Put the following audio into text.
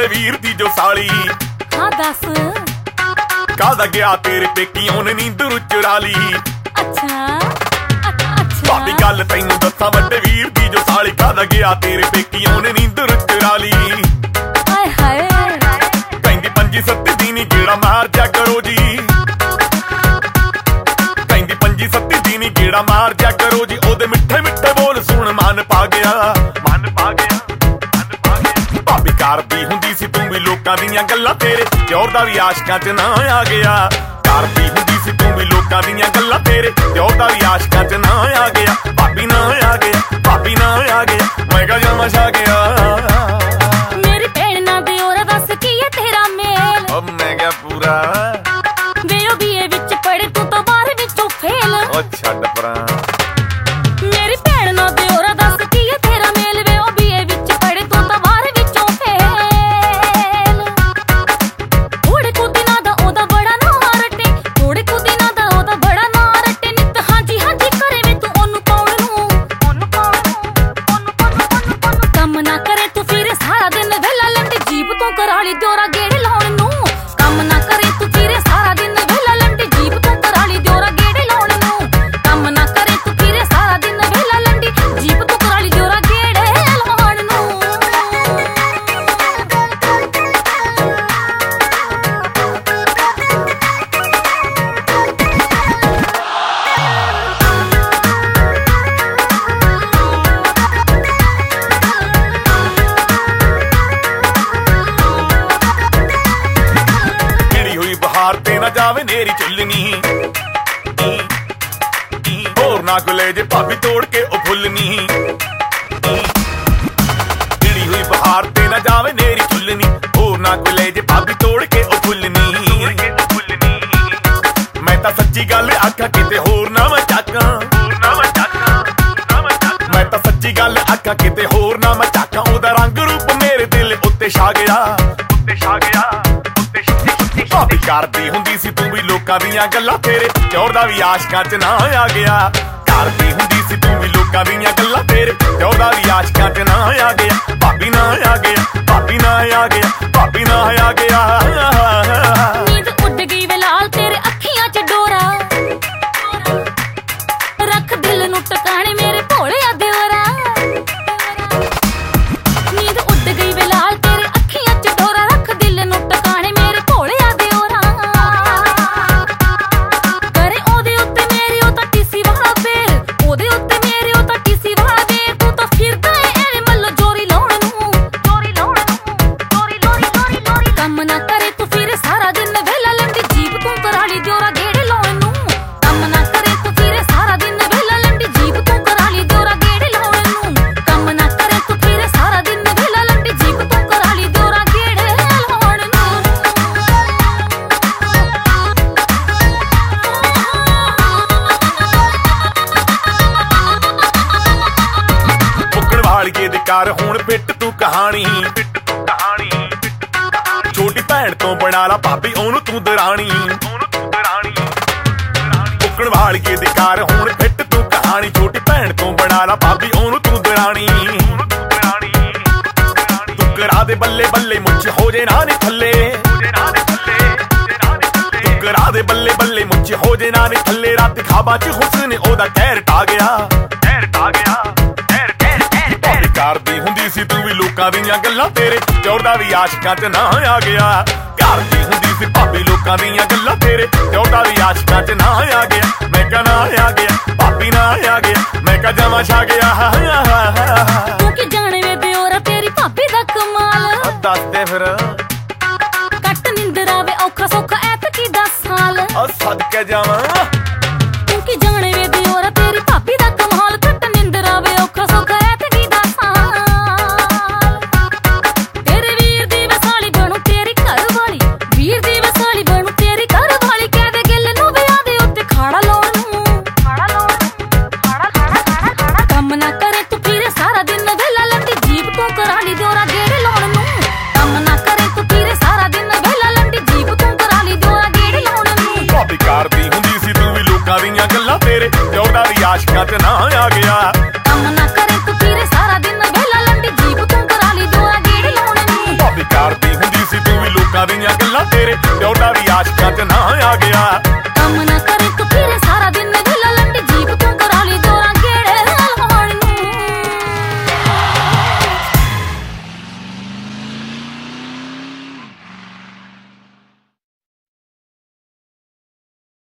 वीर दी जो साली। हाँ दस कादा गया तेरे पेकियों ने नींद चुरा ली। अच्छा भाभी गल तैनू दसा वड्डे वीर दी जो साली। कादा गया तेरे पेकियों ने नींद चुरा ली। हाय हाय कहंदी पंजी सत्ती दी नी गेड़ा मार जा करो जी। कहंदी पंजी सत्ती दी नी गेड़ा मार जा करो जी। ओदे मिठे मिठे बोल सुन मन पा गया, मन पा गया। भाभी करदी हुंदी सी तू भी लोकां दीयां गल्लां तेरे प्योर दा भी आशिकां च ना आ गया। करदी हुंदी सी तू भी लोकां दीयां गल्लां तेरे प्योर दा भी आशिकां च ना आ गया। भाभी ना आ गया, भाभी ना आ गया, मैं क्या जमा छा गया। मेरी भैन ना दे और दस की है तेरा मेल। अब मैं क्या पूरा वे ओ बीए विच पढ़े तू तो 12 विचों फेल। ओ छड्ड परां। मेरी भैन ना दे और दस की है तेरा मेल। वे ओ बीए विच पढ़े तू तो 12 विचों फेल। थोड़े कुछ दिनां दा ओदा बड़ा नां रटे, थोड़े कुछ दिनां दा ओदा बड़ा नां रटे। नित हांजी हांजी करे वे तू ओनू कौन नू, ओनू कौन नू, ओनू कम ना करे तू फिर सारा दिन वेला लंडी जीप तू कराली दियोरा गेड़े लाउण नू। कम ना करे तू फिर सारा दिन वेला लंडी जीप तू कराली दियोरा गेड़े लाउण नू। कम ना करे तू फिर सारा दिन वेला लंडी जीप तू कराली दियोरा गेड़े लाउण नू। खिड़ी हुई बहार ते ना जावे नेरी चुल्लनी। होर ना को ले जे भाभी तोड़ के ओ फुल्लनी। खिड़ी हुई बहार ते ना जावे नेरी चुल्लनी। होर ना को ले जे भाभी तोड़ के ओ फुल्लनी। मैं तां सच्ची गल आखां किते होर ना मैं चाकां। मैं तां सच्ची गल आखां किते होर ना मैं चाकां। ओदा रंग रूप मेरे दिल उत्ते छा गया, उत्ते छा गया। भाभी करदी हुंदी सी तू भी लोकां दीयां गल्लां तेरे प्योर दा भी आशिकां च ना आ गया। करदी हुंदी सी तू भी लोकां दीयां गल्लां तेरे प्योर दा भी आशिकां च ना आ गया। भाभी ना आ गया, भाभी ना आ गया, भाभी ना आ गया। नींद उड़ गई वे लाल तेरे अखियां च डोरा। रख दिल नू टकाने मेरे भोले आ दियोरा। नींद उड़ गई वे लाल तेरे अखियां च डोरा। रख दिल नू टकाने मेरे भोले आ दियोरा। करे ओदे उत्ते मेरी ओ तां टीसी वाला बेर। ओदे उत्ते मेरी ओ तां टीसी वाला बेर। तू तां फिरदा ऐ एवें मल्लो जोरी लाउण नू, जोरी लाउण नू, जोरी लोरी लोरी लोरी। कम ना करे तू फिर सारा दिन वेला लंडी जीप तू कराली दियोरा गेड़े लाउण नू। कम ना करे तू फिर सारा दिन वेला लंडी जीप तू कराली दियोरा गेड़े लाउण नू। कम ना करे तू फिर सारा दिन वेला लंडी जीप तू कराली दियोरा गेड़े लाउण नू। मुकड़ वालिए दे कर हुण पिट तू कहानी। छोटी भैन तो बना ला भाभी ओनू तू दरानी। मुकड़ वालिए दे कर हुण पिट तू कहानी। छोटी भैन तो बना ला भाभी ओनू तू दरानी। तू करा दे बल्ले बल्ले मुझ हो जे ना नी थल्ले। तू करा दे बल्ले बल्ले मुझ हो जे ना नी थल्ले। रात खाबा च हुस्न ओदा कहर टा गया, कहर टा गया। भाभी करदी हुंदी सी तू भी लोकां दीयां गल्लां तेरे प्योर दा भी आशिकां च ना आ गया। करदी हुंदी सी भाभी लोकां दीयां गल्लां तेरे प्योर दा भी आशिकां च ना आ गया। मैं क्या ना आ गया, भाभी ना आ गया, मैं क्या जमा छा गया। तू की जाने वे दियोरा तेरी भाभी दा कमाल। दस दे फिर कट निंदरा वे औखा सौखा ऐतकी 10 साल। सदके जावां। तू की जाने वे दियोरा तेरी भाभी दा कमाल। कट निंदरा वे औखा सौखा ऐतकी 10 साल। तेरे वीर दी वसाली बनू तेरी घर वाली। वीर दी वसाली बनू तेरी घर वाली। कह दे गिल नू वे आदे उत्ते खाड़ा लाउण नू, खाड़ा लाउण नू, खाड़ा खाड़ा खाड़ा खाड़ा। कम ना करे तू फिर सारा दिन वेला लंडी जीप तू कराली दियोरा गेड़े लाउण नू। कम ना करे तू फिर सारा दिन वेला लंडी जीप तू कराली दियोरा गेड़े लाउण नू। भाभी करदी हुंदी सी तू भी लोकां दीयां गल्लां तेरे प्योर दा भी आशिकां च ना आ गया। कम ना करे तू फिर सारा दिन वेला लंडी जीप तू कराली दियोरा गेड़े लाउण नू। भाभी करदी ਆ ਗਿਆ।